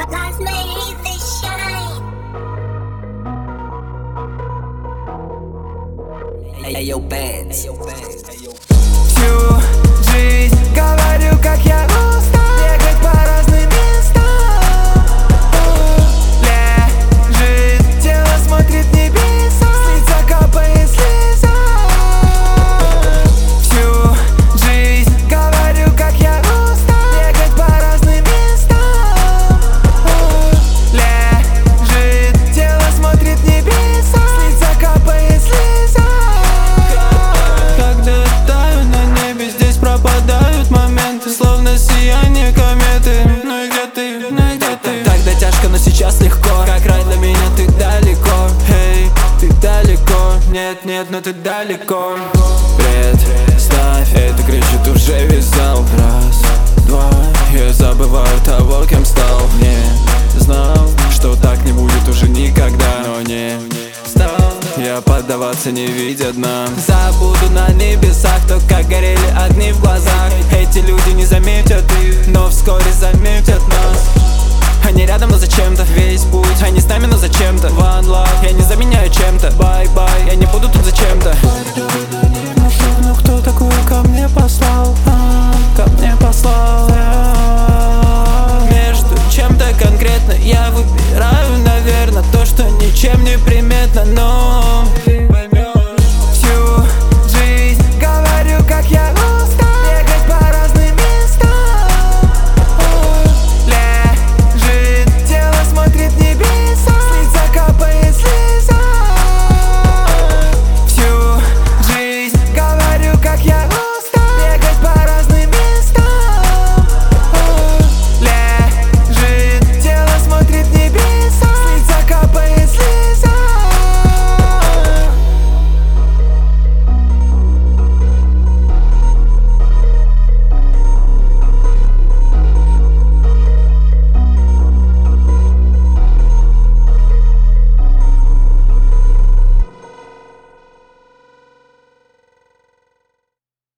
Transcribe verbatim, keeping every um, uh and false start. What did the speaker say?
Life made this shine. Ayo, bands. Всю жизнь говорю, как я устал бегать по разным местам. Лежит, тело смотрит в небеса, с лица капает слеза. Всю жизнь говорю, как я устал бегать по разным местам. Лежит, тело смотрит в небеса, с лица капает слеза. Когда я таю на небе, здесь пропадают моменты, словно сияние кометы. Ну и где ты, ну и где ты? Тогда тяжко, но сейчас легко. Как рай для меня, ты далеко. Эй, ты далеко, нет, нет, но ты далеко. Представь, это кричит уже весь зал. Раз, два, я забываю того, кем стал. Не знал, что так не будет уже никогда, но не стал я поддаваться, не видя дна. Забуду на небесах